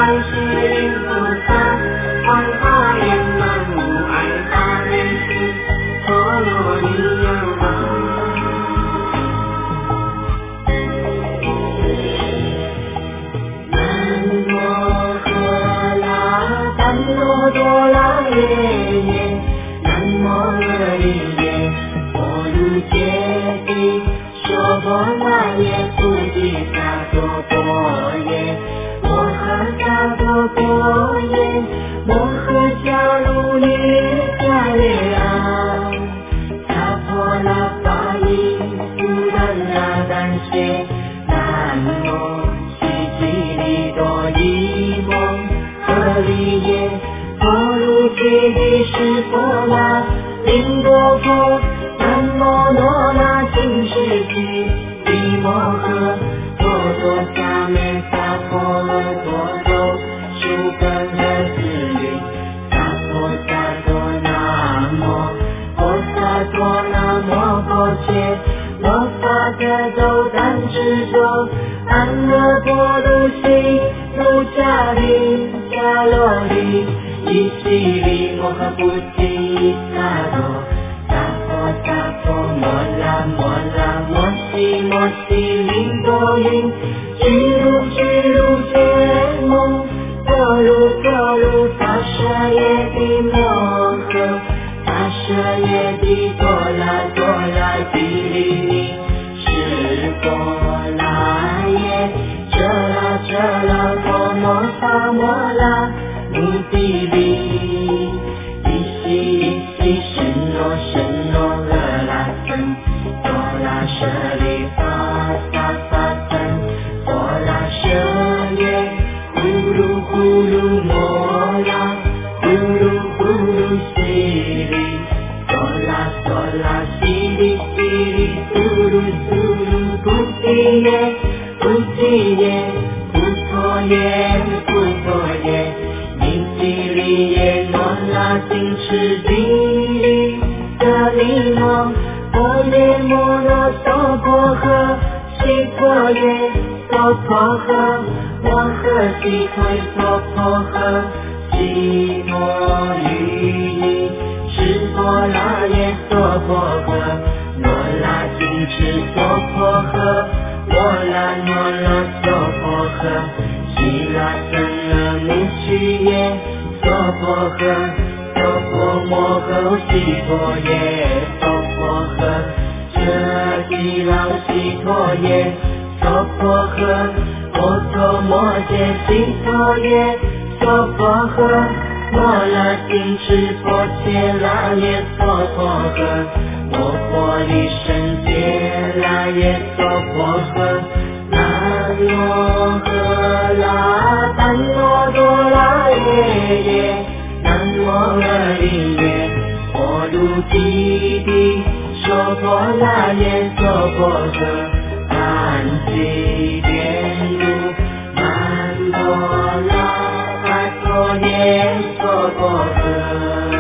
观世音菩萨，黄花圆满无碍大悲心，陀罗尼呀嘛。南无喝啦怛那多拉耶耶，南无阿利耶波卢揭谛，娑婆那耶菩提萨埵波耶，摩诃萨埵波耶，摩诃迦卢尼迦耶啊，萨婆拉巴依苏兰那丹谢，南无悉吉利多伊蒙诃利耶，波卢揭谛湿婆拉林多婆，南无罗那金世吉利摩诃多多萨美萨婆诃多多树根和子云，萨婆萨多那摩婆萨多那摩婆切，摩发特周丹智多安乐波卢悉卢迦利迦罗利依悉利摩诃菩提萨埵，萨婆萨婆摩拉摩拉摩悉摩悉林多因，俱卢俱卢揭蒙，多卢多卢他舍耶帝摩诃，他舍耶帝多拉多拉毗梨尼湿婆拉耶，遮拉遮拉多摩萨摩拉目的利，依悉依悉神罗神罗阿拉僧，多拉舍利发萨发僧，多拉舍耶呼噜呼噜摩拉呼噜呼噜悉利，多拉悉利悉利苏噜苏噜菩提耶菩提耶菩陀耶菩陀耶，尼基利耶罗那金持地利舍利摩波耶摩罗娑婆诃悉陀耶娑婆诃摩诃悉陀耶娑婆诃悉陀喻尼湿婆拉耶娑婆诃罗那金持娑婆诃罗那罗那娑婆诃悉那僧那目祛耶娑婆诃娑婆摩诃悉陀耶娑婆诃遮毗老悉陀耶娑婆诃摩陀摩揭悉陀耶娑婆诃摩那金持婆伽那耶娑婆诃摩婆利胜揭那耶娑婆诃南无喝啦怛那多拉耶耶，南无阿利耶波卢揭谛娑婆那耶娑婆诃南极莲如南多拉阿多耶娑婆诃。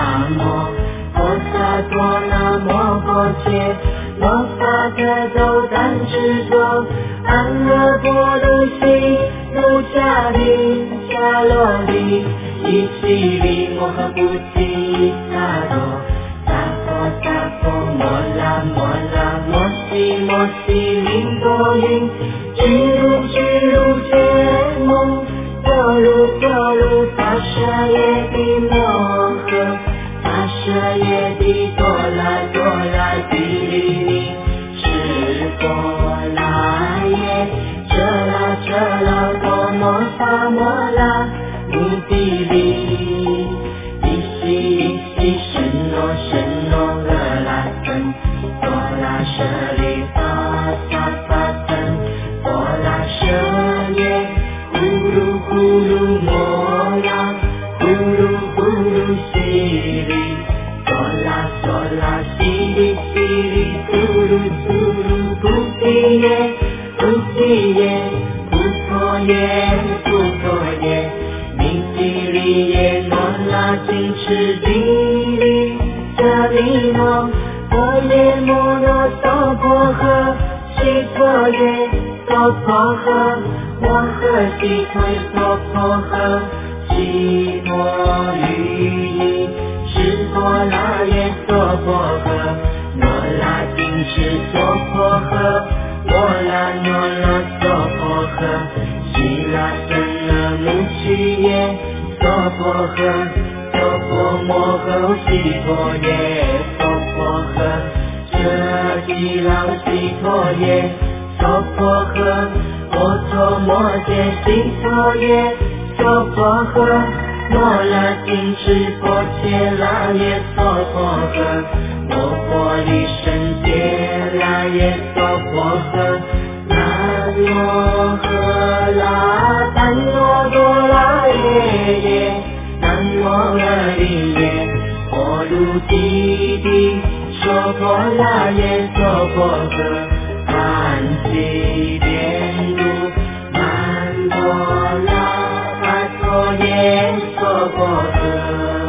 摩诃揭摩发特周执着，安乐波鲁西鲁迦林迦罗里，伊西里摩诃布提萨多，萨婆萨婆摩拉摩拉摩西摩西林多云，居鲁居鲁揭蒙，多鲁多鲁达舍耶帝摩诃，达舍耶帝多拉多拉毗梨尼，是波拉耶遮拉遮拉多摩萨摩拉穆毗梨，伊西伊西神罗神罗俄拉僧，多拉舍利法萨法僧，多拉舍耶呼噜呼噜摩拉，呼噜呼噜西里，哆啦哆啦西里西里，嘟噜嘟噜菩提耶菩提耶，菩陀耶菩陀耶，弥提利耶罗拉金持地利迦利诺，波耶摩罗娑婆诃，悉陀耶娑婆诃，摩诃悉陀娑婆诃，悉陀喻意，是波拉耶娑婆诃，摩拉金持娑婆诃，摩拉摩罗娑婆诃，悉拉僧那穆提耶娑婆诃，娑婆摩诃悉陀耶娑婆诃，舍悉拉悉陀耶娑婆诃，摩陀摩揭悉陀耶娑婆诃，摩拉金持波切拉耶娑婆诃，摩婆利胜揭拉耶娑婆诃，南摩诃拉丹罗多拉耶耶，南摩阿利耶波卢提提，娑婆拉耶娑婆诃，安悉莲如南波拉阿陀耶娑婆诃。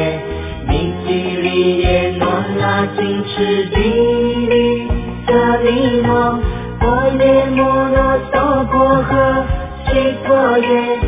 金持地利迦利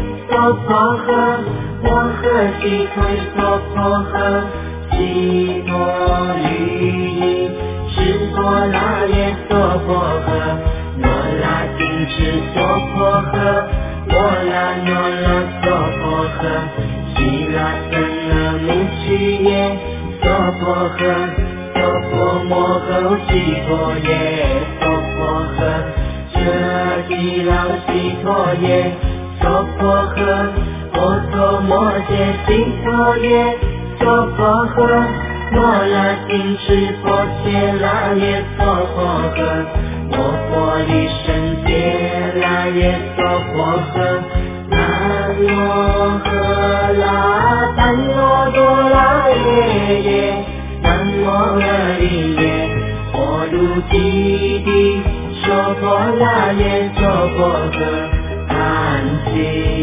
娑婆诃，摩诃悉推娑婆诃，悉陀律音，释陀那耶娑婆诃，罗那金持娑婆诃，罗那罗那娑婆诃，悉那僧那穆须耶娑婆诃，娑婆摩诃悉陀耶娑婆诃，舍吉郎悉陀耶娑婆诃，波陀摩揭悉陀耶娑婆诃，摩那金持波揭那耶娑婆诃，摩婆利胜揭那耶娑婆诃，南无喝啦怛那多啦耶耶，南无阿利耶波卢揭谛娑婆那耶娑婆诃，安息。